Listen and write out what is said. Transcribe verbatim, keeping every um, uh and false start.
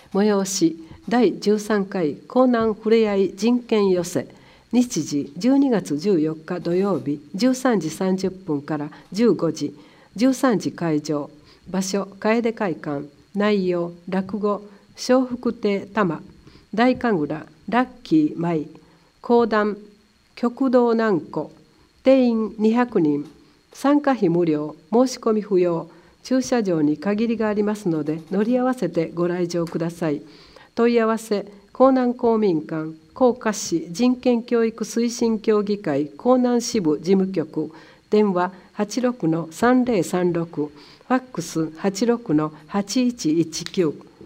催しだいじゅうさんかい江南ふれあい人権寄せ、日時じゅうにがつじゅうよっか土曜日じゅうさんじさんじゅっぷんからじゅうごじ、じゅうさんじ会場、場所楓会館、内容落語笑福亭玉、大神楽ラッキー舞、講談極道南湖、定員にひゃくにん、参加費無料、申し込み不要、駐車場に限りがありますので乗り合わせてご来場ください。問い合わせ江南公民館甲賀市人権教育推進協議会江南支部事務局、電話 はちろくのさんぜろさんろく、ファックス はちろくのはちいちいちきゅう。